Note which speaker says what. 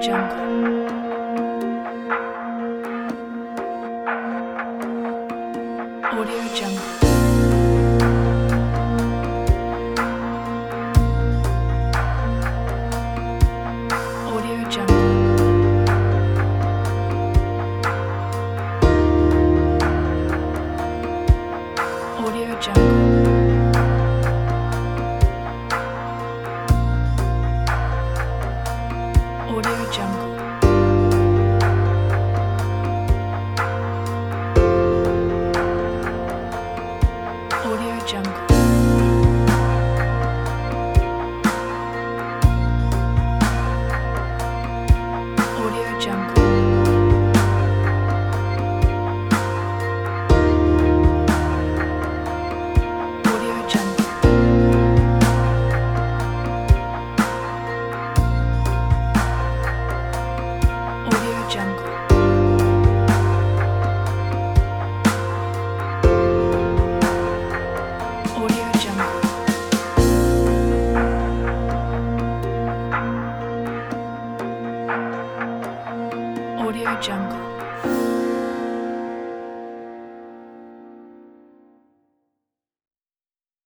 Speaker 1: Jungle. Audio Jungle. Audio Jungle. Audio Jungle. Audio Jungle. Audio Jungle. Audio Jungle. Audio Jungle. Audio Jungle. Audio Jungle. Audio Jungle.